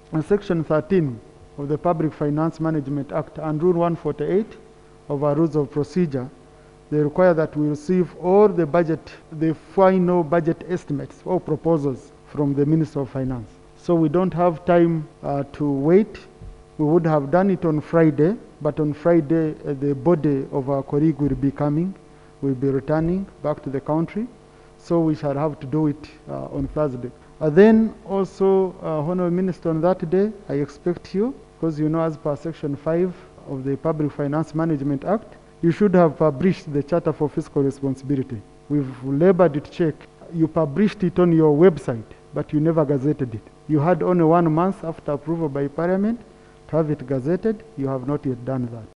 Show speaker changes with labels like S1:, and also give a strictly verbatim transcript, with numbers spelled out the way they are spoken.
S1: And Section thirteen of the Public Finance Management Act and Rule one forty-eight of our Rules of Procedure, they require that we receive all the budget, the final budget estimates or proposals from the Minister of Finance. So we don't have time uh, to wait. We would have done it on Friday, but on Friday uh, the body of our colleague will be coming, will be returning back to the country. So we shall have to do it uh, on Thursday. Uh, then also, uh, Honourable Minister, on that day, I expect you, because you know as per Section five of the Public Finance Management Act, you should have published the Charter for Fiscal Responsibility. We've labored to check. You published it on your website, but you never gazetted it. You had only one month after approval by Parliament to have it gazetted. You have not yet done that.